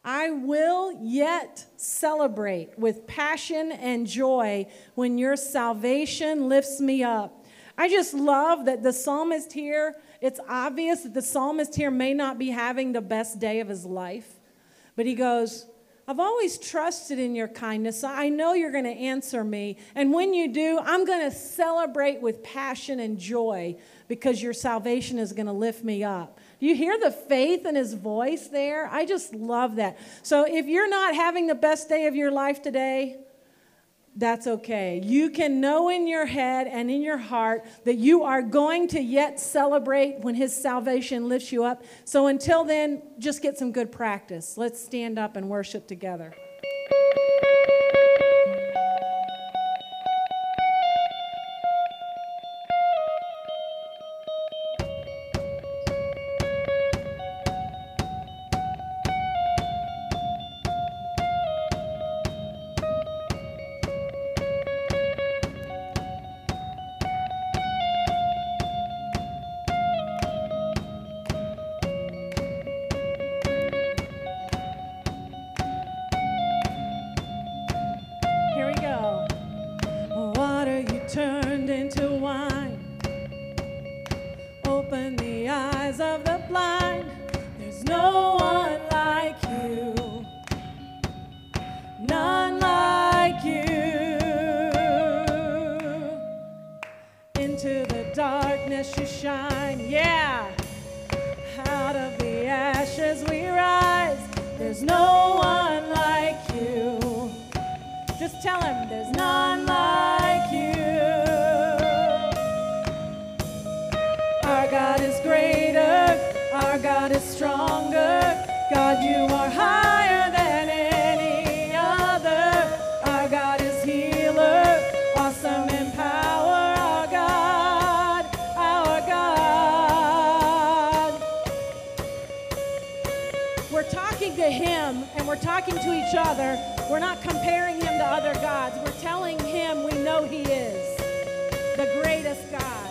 I will yet celebrate with passion and joy when your salvation lifts me up. I just love that the psalmist here, it's obvious that the psalmist here may not be having the best day of his life, but he goes, I've always trusted in your kindness. I know you're going to answer me. And when you do, I'm going to celebrate with passion and joy because your salvation is going to lift me up. Do you hear the faith in his voice there? I just love that. So if you're not having the best day of your life today, that's okay. You can know in your head and in your heart that you are going to yet celebrate when his salvation lifts you up. So until then, just get some good practice. Let's stand up and worship together. We're not comparing him to other gods. We're telling him we know he is the greatest God.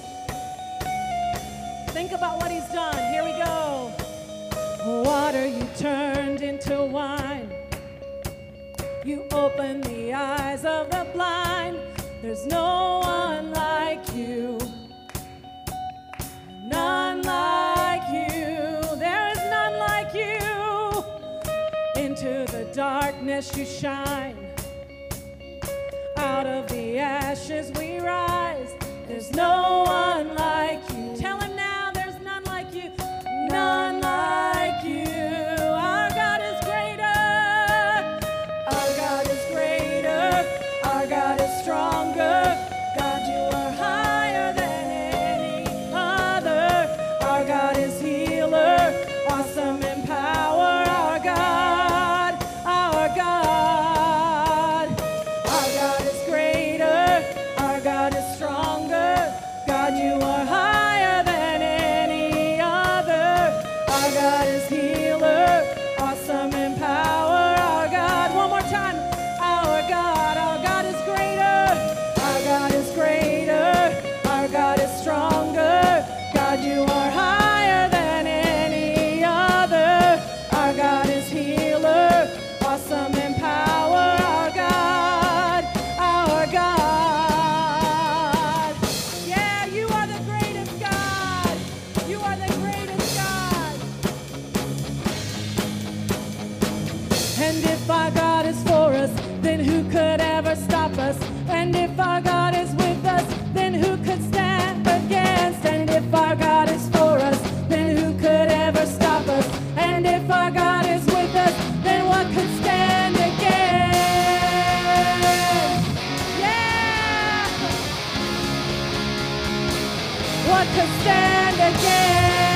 Think about what he's done. Here we go. Water you turned into wine. You opened the eyes of the blind. There's no one like you. None like you. There is none like you. Into the darkness you shine. Out of the ashes we rise. There's no one like you. Tell him now, there's none like you. None like you. Our God is greater. Our God is greater. Our God is stronger. God, you are higher than any other. Our God is healer. Awesome in power. Our God. Our God. Our God is greater. Our God is stronger. God, you are higher than any other. Our God is healer, awesome in power. Our God, one more time. Our God is greater. Our God is greater. Our God is stronger. God, you are higher than any other. Our God is healer, awesome in power. Our God, our God. Yeah, you are the greatest God. You are the greatest God. And if our God is for us, then who could ever stop us? And if our God is with us, then who could stand against? And if our God is for us, then who could ever stop us? And if our God is with us, then what could stand against? Yeah! What could stand against?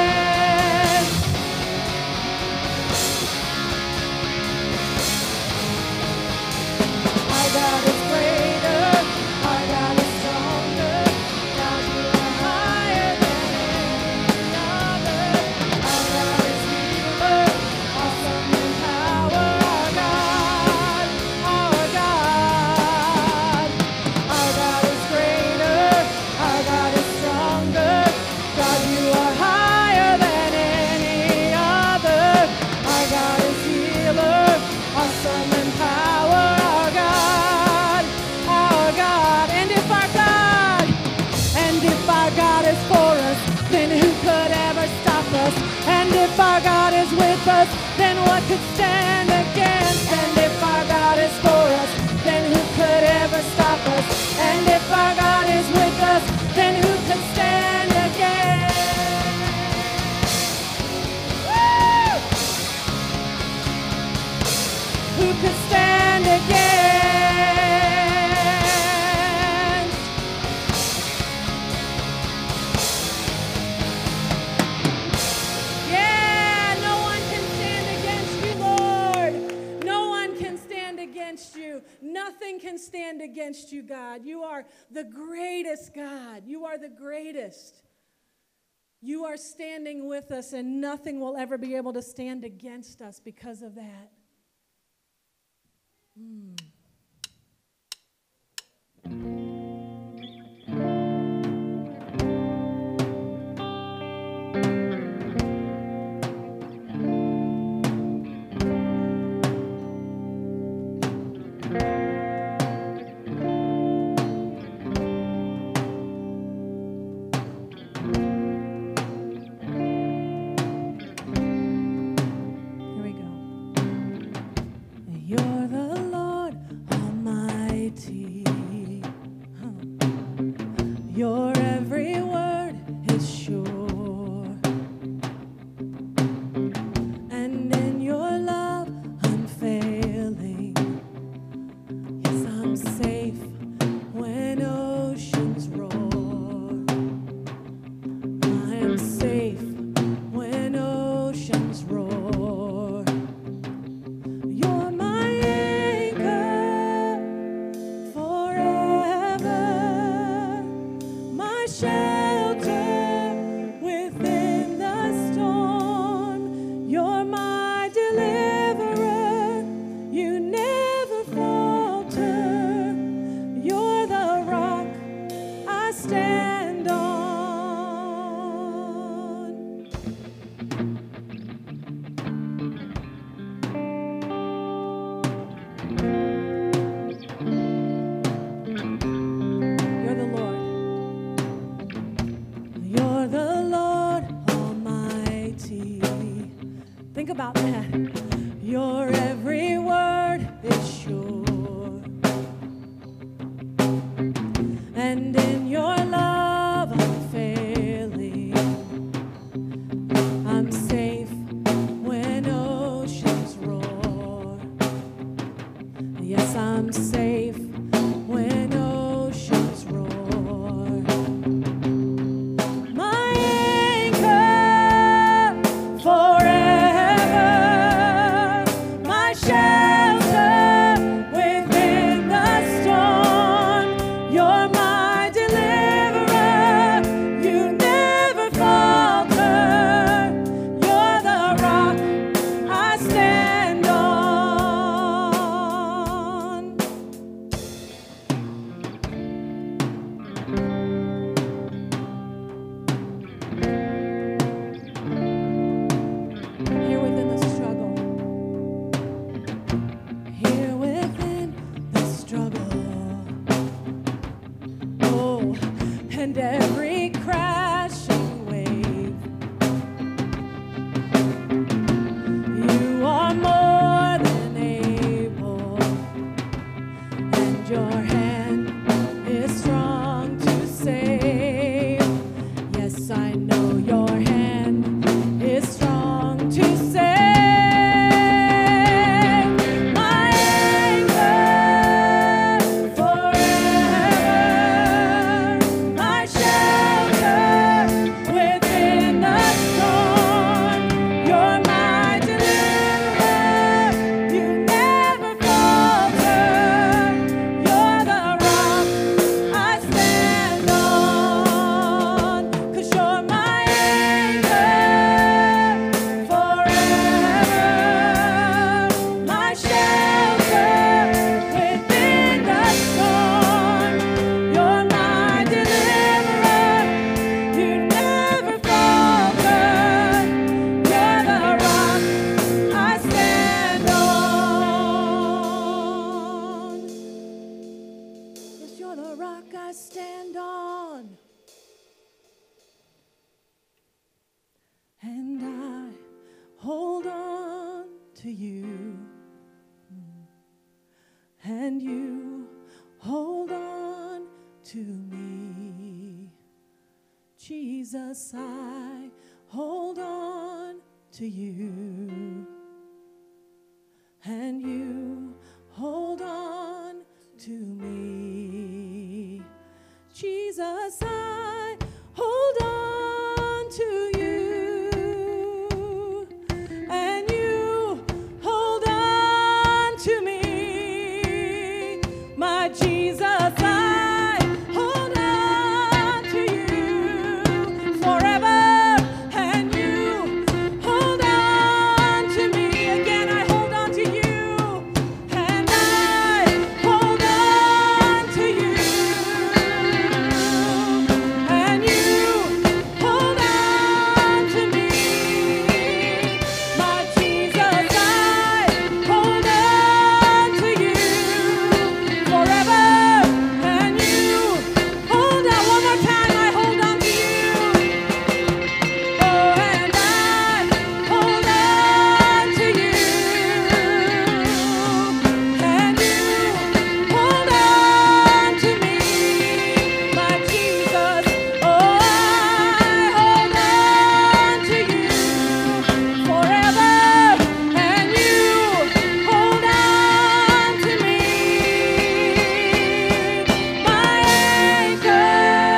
Our God is greater. Our God is stronger. God, you are higher than any other. Our God is healer, awesome in power. Our God, our God. Our God is greater. Our God is stronger. God, you are us, then what could stand against? And if our God is for us, then who could ever stop us? And if our God is with us, then who could stand against? Woo! Who could stand against? Yeah, no one can stand against you, Lord. No one can stand against you. Nothing can stand against you, God. You are the greatest, God. You are the greatest. You are standing with us, and nothing will ever be able to stand against us because of that. Here we go. You're the Lord Almighty. Your every word is sure, and in your love unfailing. Yes, I'm safe when oceans roar. I am safe when oceans roar. You're my anchor forever, my shelter within the storm. You're my deliverer, you never falter. You're the rock I stand on. You're the Lord. You're the Lord Almighty. Think about that. Your every word is sure, and in your love unfailing. I'm safe when oceans roar. Yes, I'm safe when oceans roar. My anchor forever, my shelter within the storm. You're my deliverer, you never falter. You're the rock I stand on. to you, and you hold on to me. Jesus, I hold on to you, and you hold on to me. Jesus, I hold on to you, and you hold on to me. My Jesus, I hold on to you forever, and you hold on to me. Again, I hold on to you, and I hold on to you, and you hold on to me. My Jesus, I hold on to you forever, and you hold on. One more time, I hold on to you. Oh, and I hold on to you, and you hold on to me. My Jesus, oh, I hold on to you forever, and you hold on to me. My anchor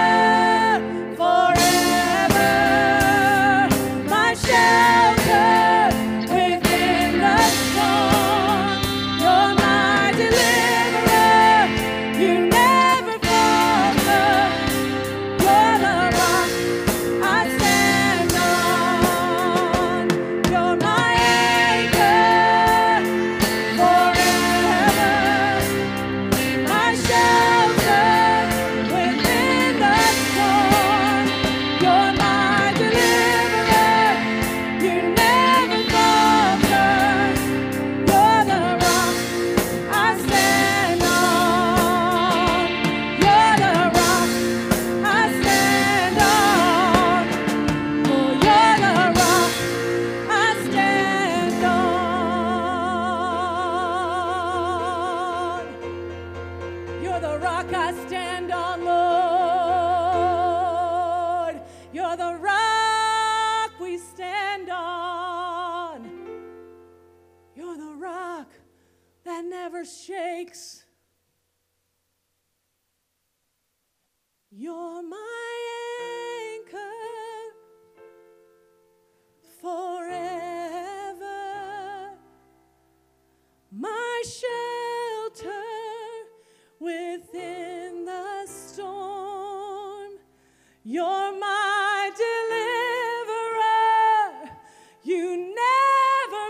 forever, my shelter within the storm. You're my deliverer, you never falter. You're the rock I stand on. You're my anchor forever, my shelter within the storm. You're my deliverer, you never falter. You're the rock I stand on. You're the rock I stand on. Oh, you're the rock I stand on. You're the rock I stand on, Lord. You're the rock we stand on. You're the rock that never shakes. You're my anchor forever, my shelter within the storm. You're my deliverer, you never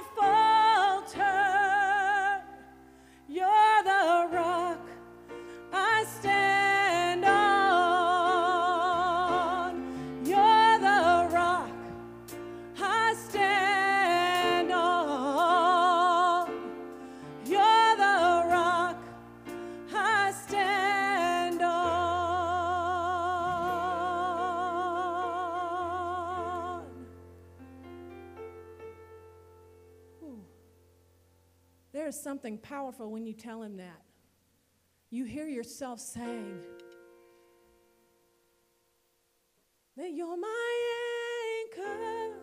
falter. You're the rock I stand on. You're the rock I stand on. You're the rock I stand on. Ooh. There's something powerful when you tell him that. You hear yourself saying that you're my anchor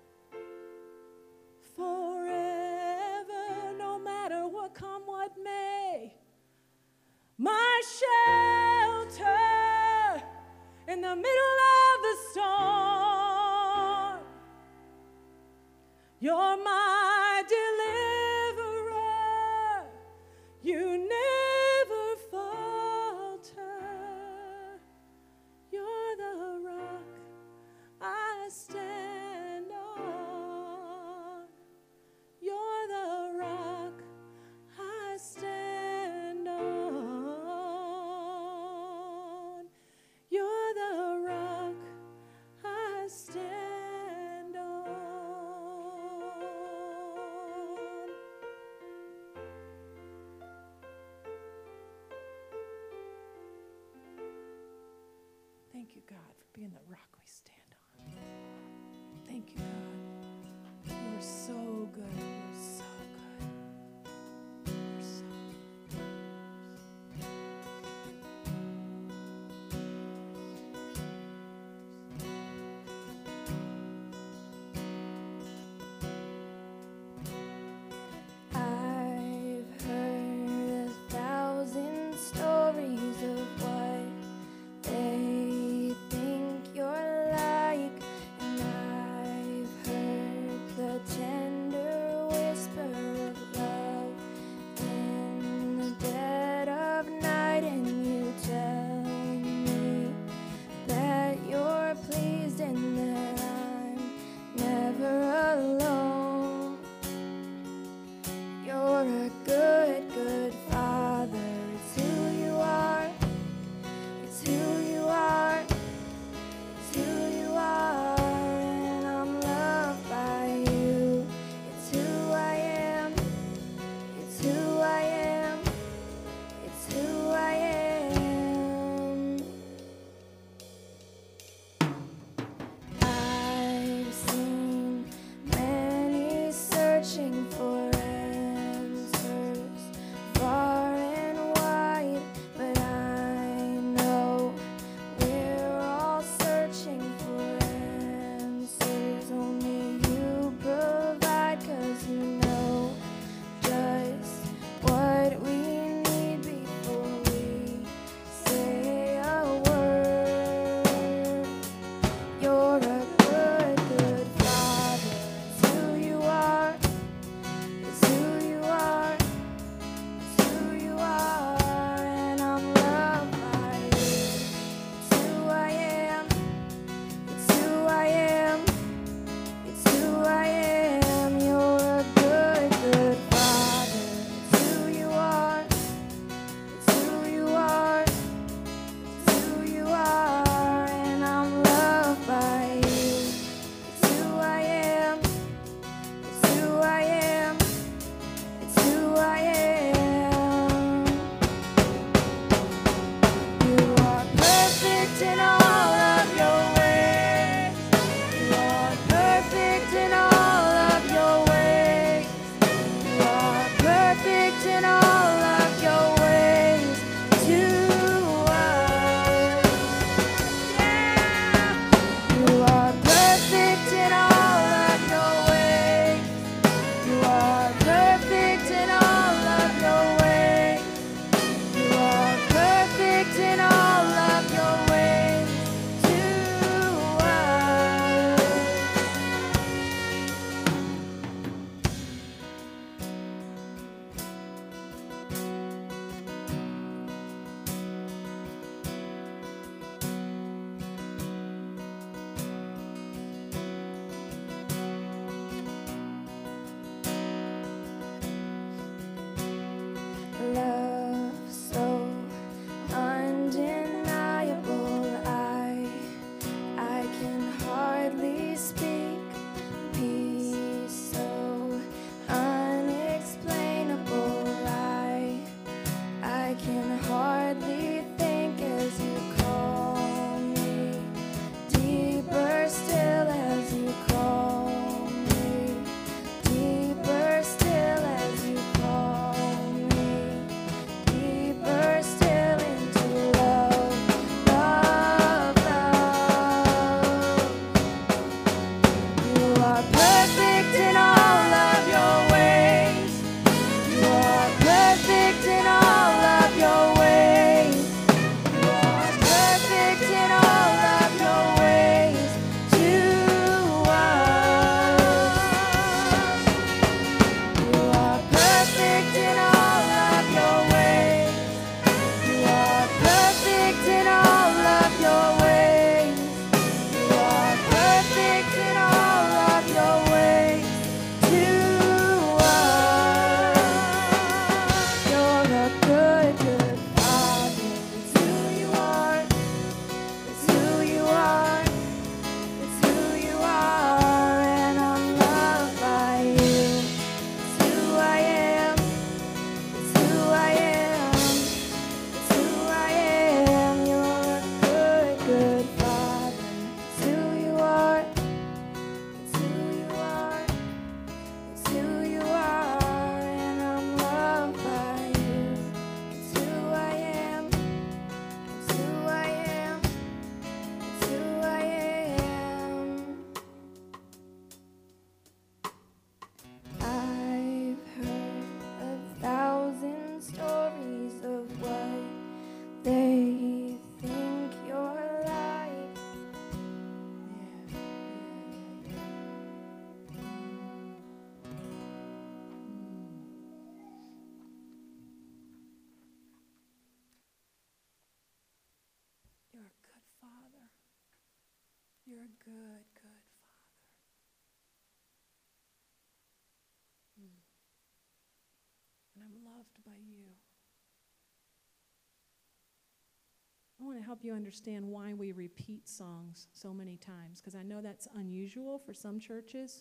forever, no matter what come what may. My shelter in the middle of the storm. You're my deliverer, you never falter. You're the rock I stand on. You're the rock I stand on. You're the rock I stand on. Thank you, God, for being the rock we stand on. Thank you, God. You are so good. You're so You're a good, good Father. And I'm loved by you. I want to help you understand why we repeat songs so many times, because I know that's unusual for some churches.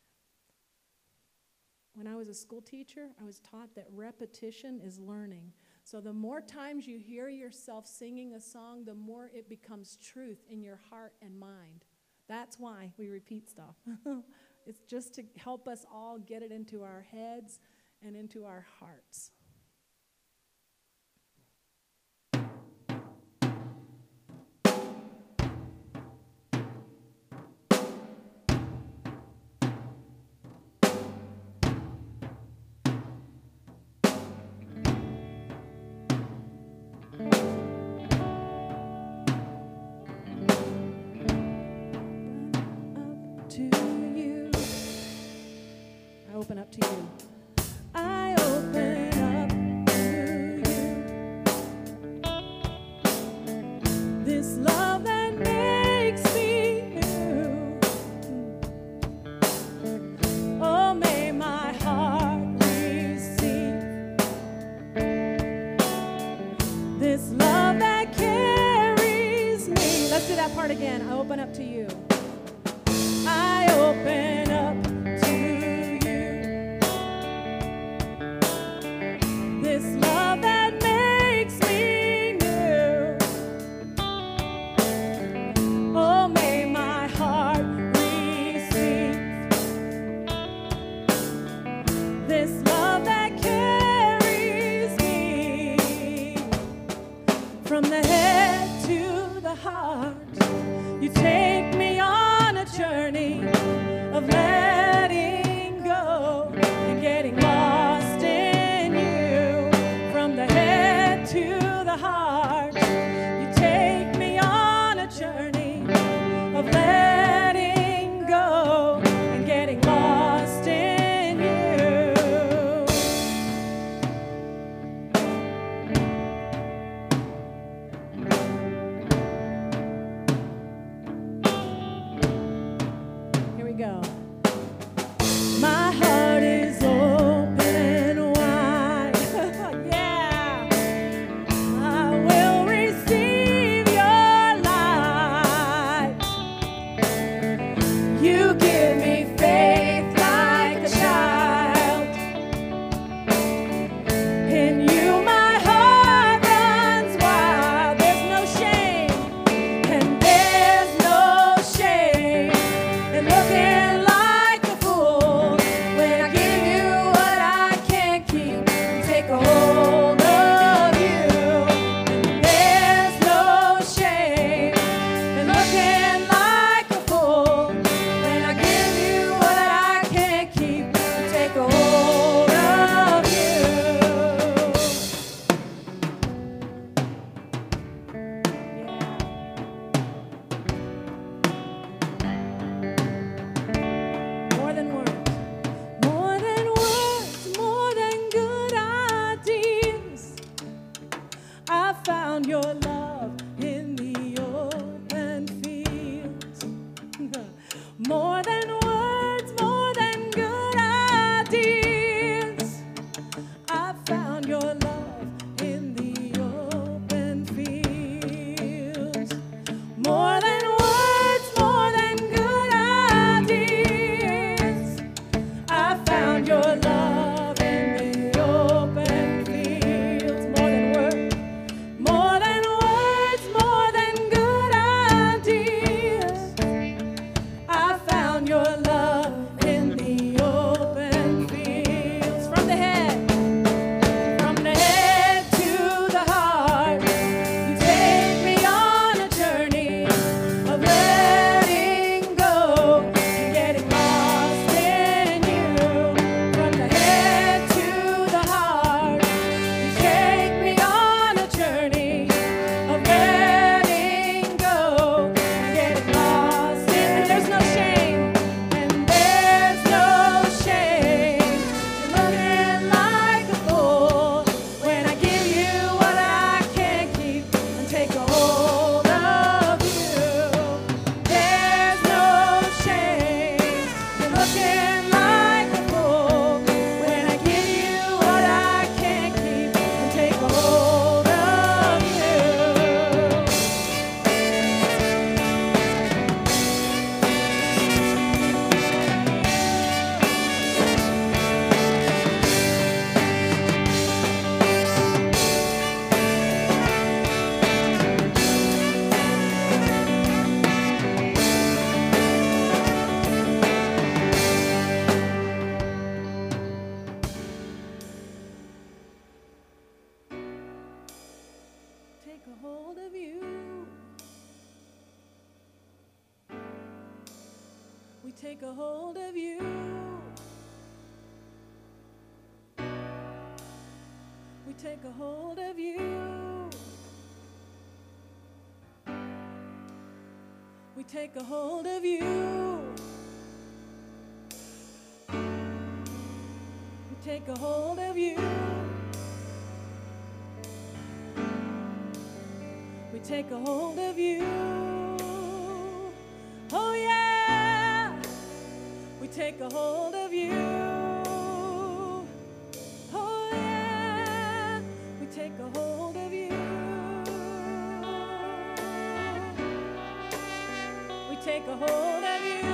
When I was a school teacher, I was taught that repetition is learning. So the more times you hear yourself singing a song, the more it becomes truth in your heart and mind. That's why we repeat stuff. It's just to help us all get it into our heads and into our hearts. Open up to you. I open up to you. This love that makes me new. Oh, may my heart receive this love that carries me. Let's do that part again. I open up to you. I open up. This love that makes me new. Oh, may my heart receive this love that carries You take me on a journey of letting go and getting lost in you. From the head to the heart, you take me on a journey of letting go and getting lost in you. Here we go. My heart is open wide. Yeah. I will receive your light. You give me faith like a child. In you my heart runs wild. There's no shame, and there's no shame in looking like a fool when I give you what I can't keep and take a hold of you. And there's no shame in looking like a fool when I give you what I can't keep and take a hold of you. More than words, more than words, more than good ideas. I found your love in the open fields. More than words, more than good ideas. I found your love in the open fields. More than words, more than good ideas. I found your love in the open fields. More than words, more than words, more than good ideas. I found your love in the open fields. From the head to the heart, you take me on a journey of letting go and getting lost in you. From the head to the heart, you take me on a journey of letting go and getting lost in. And there's no shame, and there's no shame in looking like a fool when I give you what I can't keep and take a hold of you. There's no shame in looking like a fool when I give you what I can't keep and take a hold of you. Take a hold of you. We take a hold of you. We take a hold of you. We take a hold of you. We take a hold of you. We take a hold of you. Oh yeah. We take a hold of you. Oh yeah. We take a hold of you. We take a hold of you.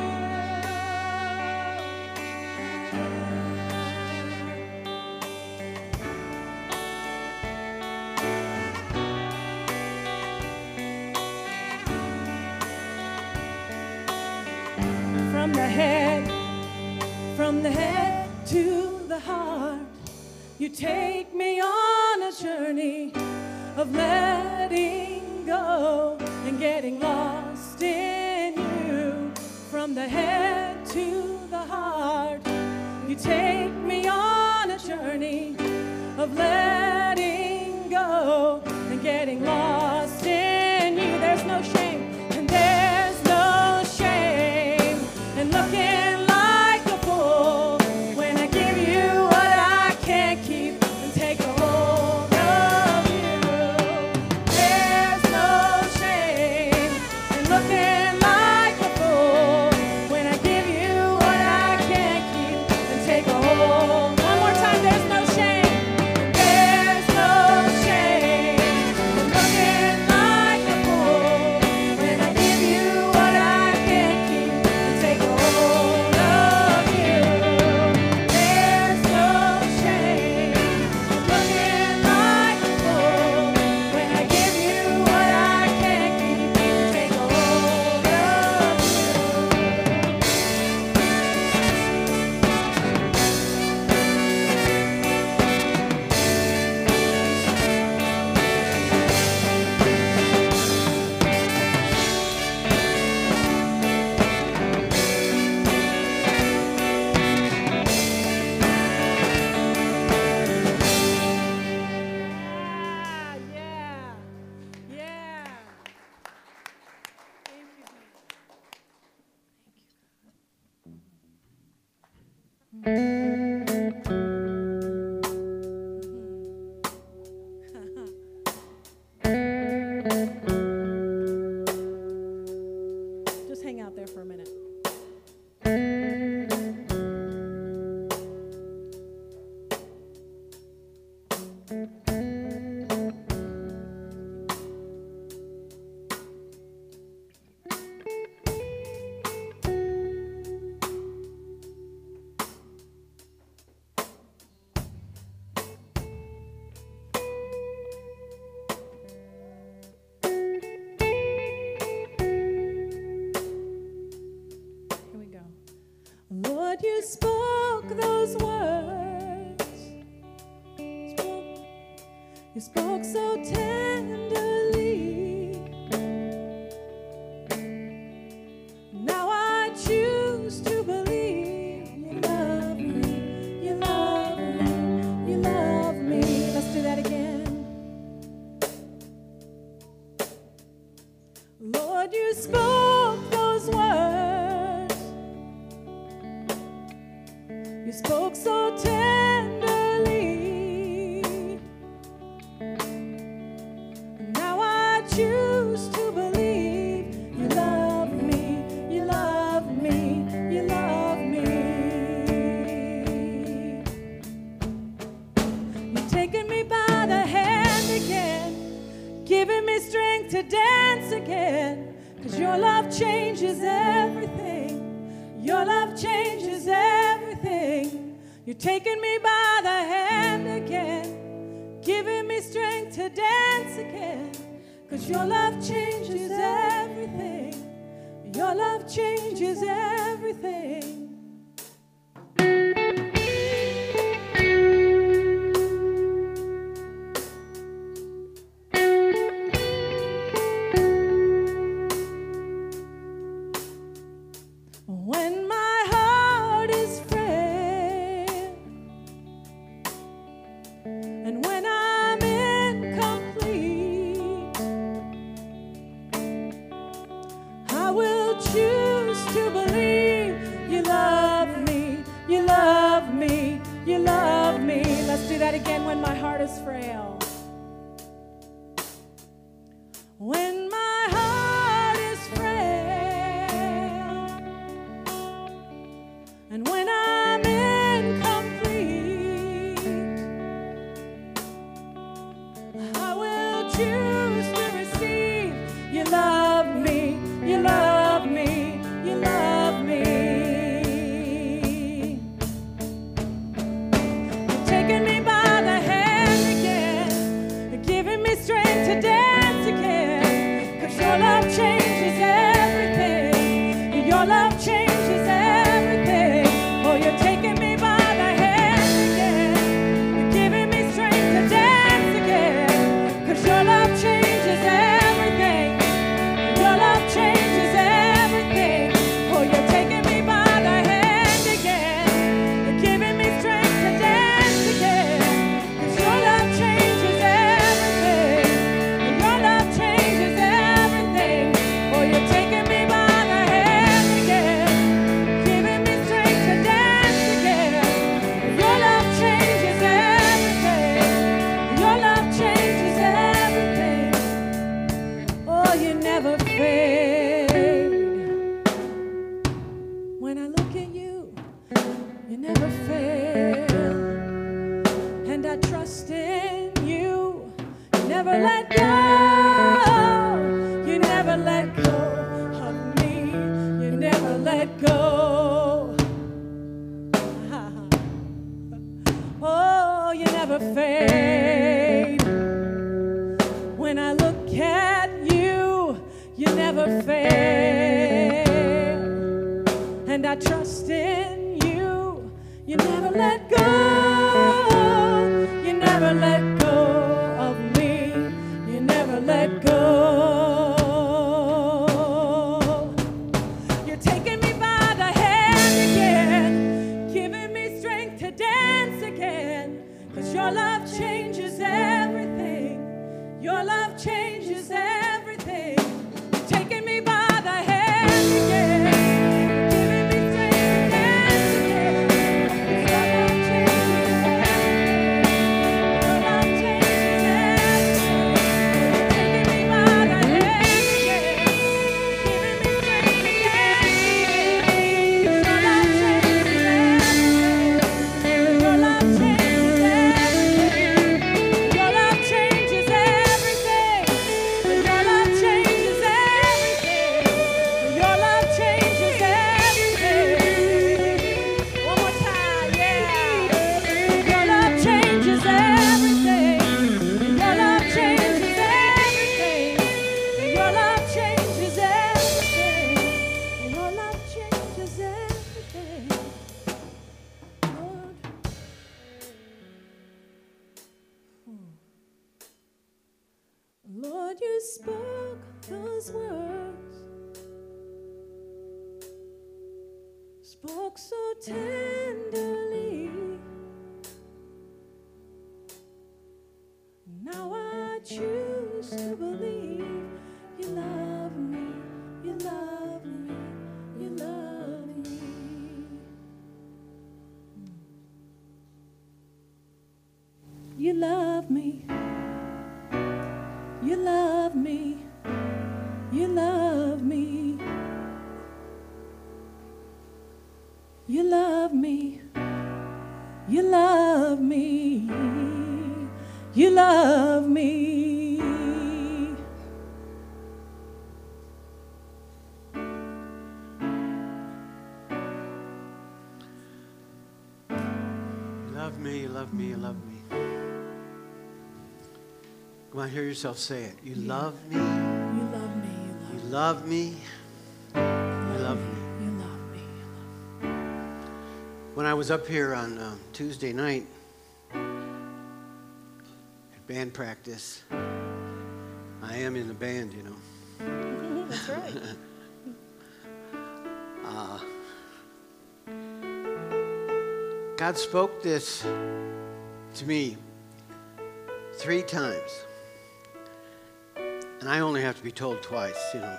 From the head to the heart, you take me on a journey of letting go and getting lost in from the head to the heart. You take me on a journey of letting go and getting lost in you. There's no shame, and there's no shame in looking like a fool when I give you what I can't keep and take a hold of you. There's no shame in looking like a fool when I give you what I can't keep and take a hold. One more time, there's no shame. There's no shame in looking like a fool when I give you what I can't keep and take a hold of you. There's no shame in looking like a fool when I give you what I can't keep and take a hold of you. Yeah. Yeah. Thank you. Just hang out there for a minute. Here we go. Lord, you spoke those words. You spoke so tenderly. Now I choose to believe you love me. You love me. You love me. Let's do that again. Lord, you spoke those words. You spoke so tenderly. Now I choose to believe you love me. You love me. You love me. You've taken me by the hand again, giving me strength to dance again. 'Cause your love changes everything. Your love changes everything. You're taking me by the hand again, giving me strength to dance again. 'Cause your love changes everything. Your love changes everything. When my heart is frail, and when I'm incomplete, I will choose to believe you love me, you love me, you love me. Let's do that again. When my heart is frail. When my heart is frail, and when I'm incomplete, I will choose to receive you love me, you love me, you love me. You're taking me by the hand again, you're giving me strength to dance again. never let go. You never let go of me. You never let go. Oh, you never fade. When I look at you, you never fail. And I trust in you. You never let go. You never let go of me. You never let go. You're taking me by the hand again, giving me strength to dance again. 'Cause your love changes everything. Your love changes everything. You're taking me by the hand again, giving me strength to dance again. 'Cause your love changes everything. Your love changes everything. You're taking me by the hand again, giving me strength to dance again. 'Cause your love changes everything. Your love changes everything. Your love changes everything. Your love changes everything. Your love changes everything. One more time, yeah. Your love changes everything. Your love changes everything. Your love changes everything. Your love changes everything. Lord. Lord, you spoke those words, spoke so tenderly. Now I choose to believe you love me, you love me, you love me. You love me. You love me, you love me, you love me, you love me, you love me. You love me, you love me, you love me. Come on, hear yourself say it. You love me. You love me, You love me. You love me. you love me, you love me. When I was up here on Tuesday night at band practice, I am in the band, you know. That's right. God spoke this to me 3 times. And I only have to be told twice, you know.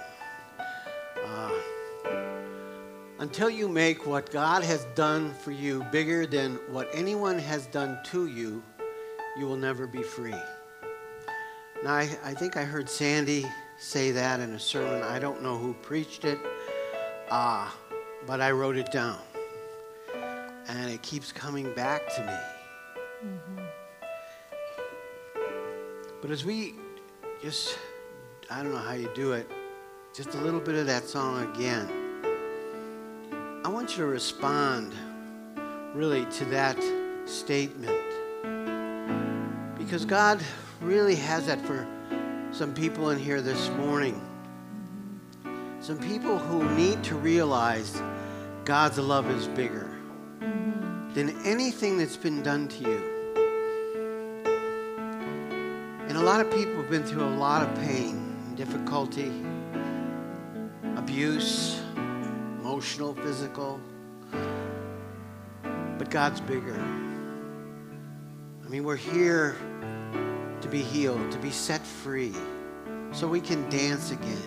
Until you make what God has done for you bigger than what anyone has done to you, you will never be free. Now, I think I heard Sandy say that in a sermon. I don't know who preached it, but I wrote it down. And it keeps coming back to me. Mm-hmm. But as we just, I don't know how you do it, just a little bit of that song again. I want you to respond really to that statement. Because God really has that for some people in here this morning. Some people who need to realize God's love is bigger than anything that's been done to you. And a lot of people have been through a lot of pain, difficulty, abuse, emotional, physical. But God's bigger. I mean, we're here to be healed, to be set free, so we can dance again.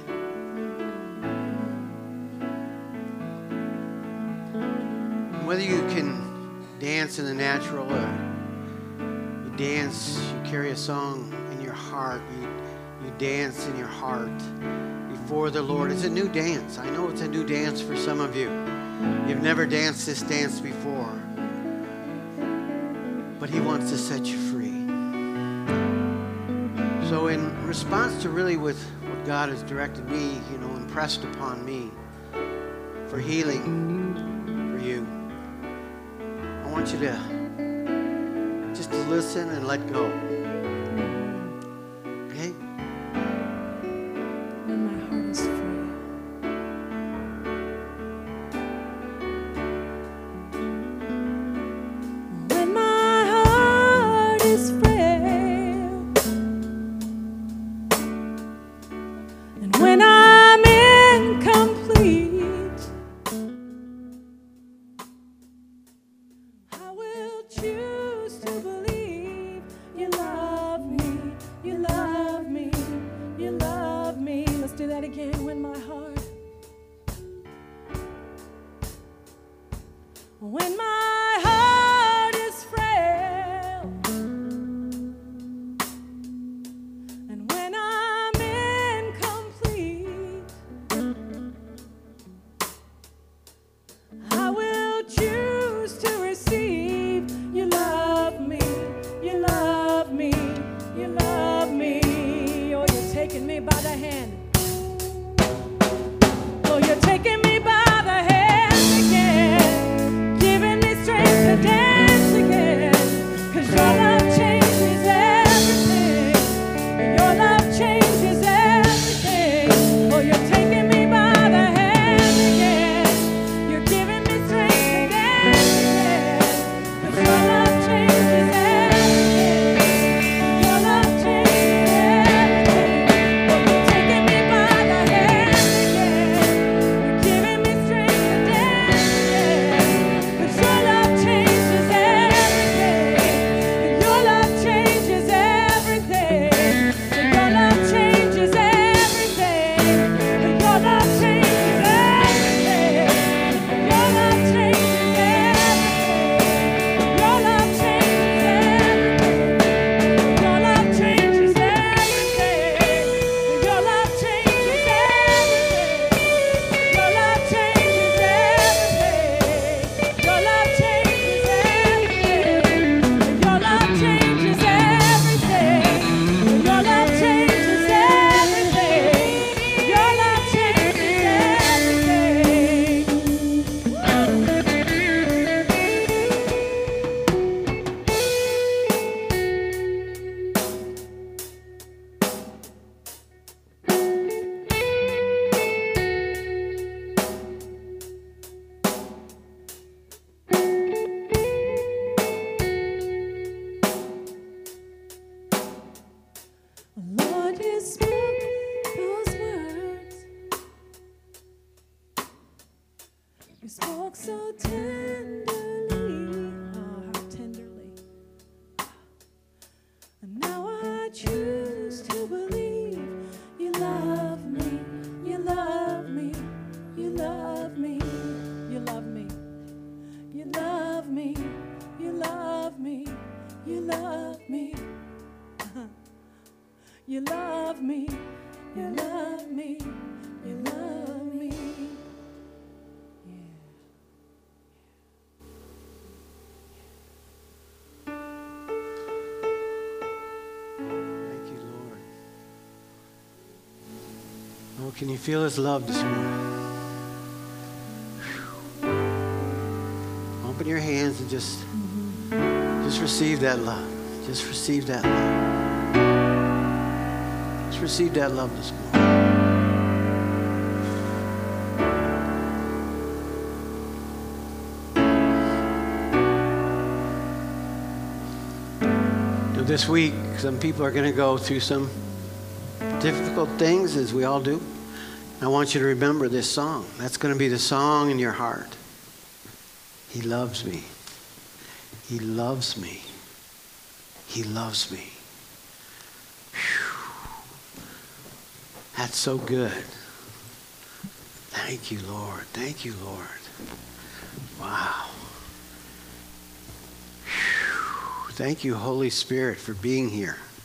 Whether you can dance in the natural or you dance, you carry a song in your heart, you dance in your heart before the Lord. It's a new dance. I know it's a new dance for some of you. You've never danced this dance before. But He wants to set you free. So in response to really with what God has directed me, impressed upon me for healing for you, I want you to just to listen and let go. Okay? When my heart is free. When my heart is frail, and when I'm incomplete, I will choose to believe you love me, you love me, you love me. Let's do that again. When my heart, when my heart is frail, and when I'm incomplete, I will choose to receive. You love me, you love me, you love me. Oh, you're taking me by the hand. Oh, you're taking me by the hand again, giving me strength to dance again. 'Cause your love changes everything. Your love changes everything. Oh, you're taking me by the hand again. You're giving me strength to dance again. 'Cause your love changes everything. Your love changes everything. Oh, you're taking me by the hand again. You're giving me strength to dance again. 'Cause your love changes everything. Your love changes everything. Your love changes everything. Your love changes everything. Your love changes everything. Your love changes everything. Your love changes everything. Your love changes everything. Your love changes everything. Your love changes everything. Your love changes everything. Your love changes everything. Your love Lord, you spoke those words. You spoke so tenderly, how tenderly. And now I choose to believe you love me, you love me, you love me, you love me, you love me, you love me, you love me. You love me, you love me, you love me. Yeah. Thank you, Lord. Oh, can you feel His love this morning? Open your hands and just receive that love. Just receive that love. Just receive that love this morning. This week, some people are going to go through some difficult things, as we all do. I want you to remember this song. That's going to be the song in your heart. He loves me. He loves me. He loves me. Whew. That's so good. Thank you, Lord. Thank you, Lord. Wow. Whew. Thank you, Holy Spirit, for being here.